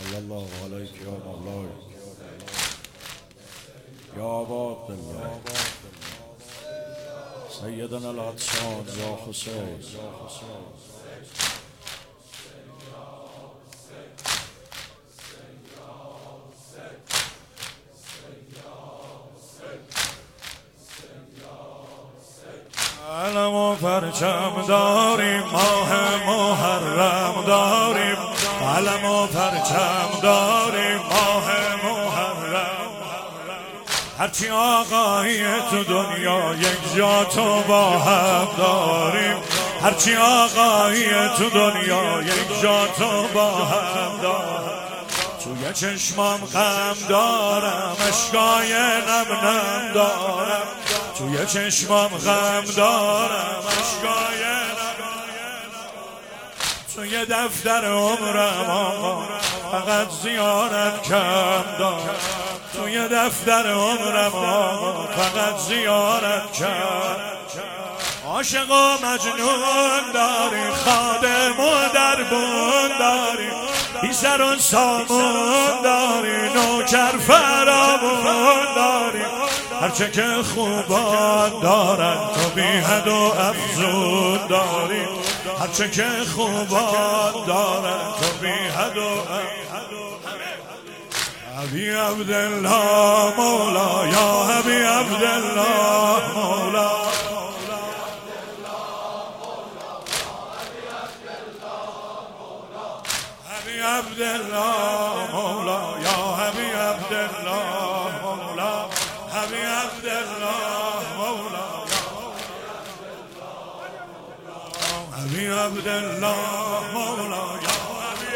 صلی الله علیک یا مولای یا ابا عبدالله سیدنا العطشان یا حسین علم و پرچم داریم، ماه محرم داریم، علم و پرچم داریم، ماه محرم. هرچی آقایی تو دنیا یک جا تو با هم داریم، هرچی آقایی تو دنیا یک جا تو با هم داریم. توی چشمام غم دارم، اشکای نم نم دارم، توی چشمام غم دارم، اشکای نم. توی دفتر عمرم آقا فقط زیارت کم دارم، توی دفتر عمرم آقا فقط زیارت کم. عاشق و مجنون داری، خادم و دربون داری، بی سر و سامون داری، نوکر فرامون داری. هرچه که خوبان دارن تو بی حد و افزون داری، هرچه که خوبان دارن تو بی حد و افزون. حبی عبدالله مولا یا حبی عبدالله مولا، حبی عبدالله مولا یا حبی عبدالله مولا، حبی عبدالله مولا، حبی عبدالله مولا یا حبی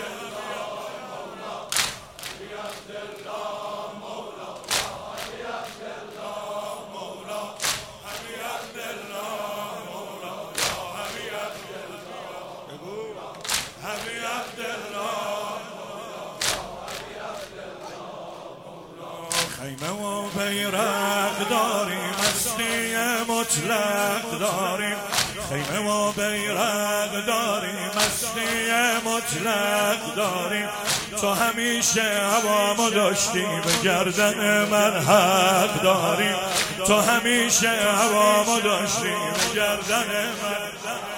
خیمه و بیرق داریم، مستی مطلق داریم، خیمه و بیرق داریم، مستی مطلق داریم. تو همیشه هوامو داشتی، به گردن من حق داریم، تو همیشه هوامو داشتی، به گردن من.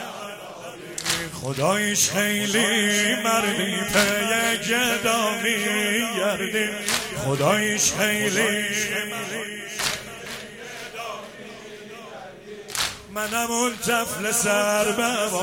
خدایش خیلی مردی پی گدا میگردیم، خدایش خیلی منم اون طفل سر بابا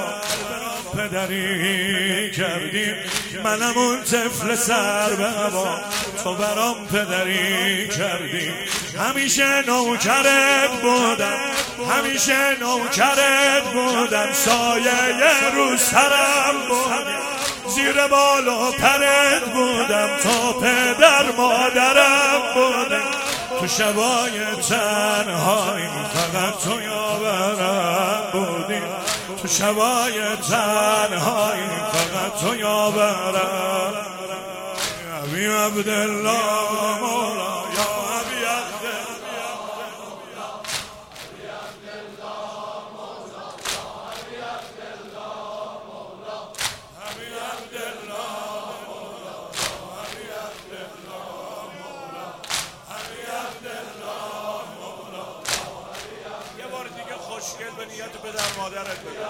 پدری کردیم، منم اون طفل سر بابا تو برام پدری کردیم. همیشه نوکرت بودم، همیشه نوکرت بودم، سایه رو سرم بودم، زیر بال و پرت بودم، تو پدر مادرم بودم. تو شبای تنهایی فقط تو یاورم بودی، تو شبای تنهایی فقط تو یاورم. حبی عبدالله مولا یا حبی عبدالله مولا، حبی عبدالله مولا یا حبی عبدالله مولا، حبی عبدالله مولا یا حبی عبدالله مولا، حبی عبدالله مولا یا حبی عبدالله. یه بار دیگه خوشگل به نیت پدر مادرت بده.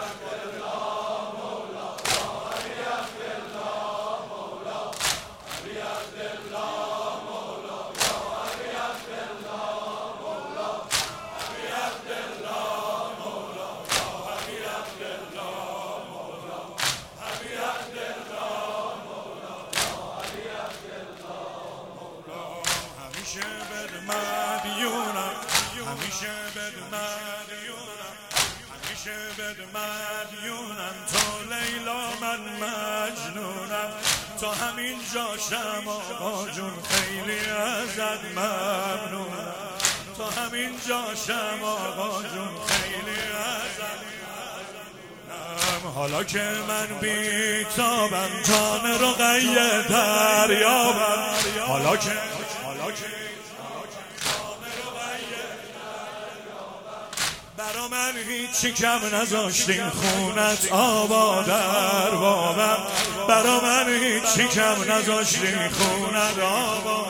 همیشه بد مدیونم، همیشه بد مدیونم، همیشه بد مدیونم، تو لیلا من مجنونم. تو همین جاشم آقا جون خیلی ازت ممنونم، تو همین جاشم آقا جون خیلی ازت ممنونم. حالا که من بیتابم جان رقیه دریابم، حالا که برا من هیچی کم نذاشتی خونت آبا در بابم، برا من هیچی کم نذاشتی خونت آبا.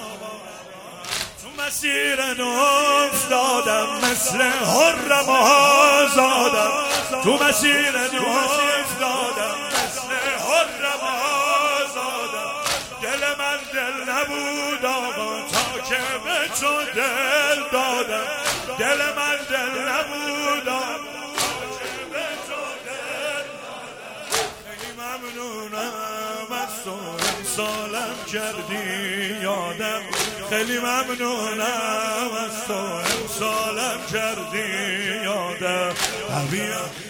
تو مسیر افتادم مثل حرم و آزادم، تو مسیر افتادم مثل حرم و آزادم. دل من دل نبود آقا تا که به تو دل دادم، دل من دل نبود آقا تا که به تو دل دادم. خیلی ممنونم از تو امسالم کردی یادم، خیلی ممنونم از تو امسالم کردی یادم.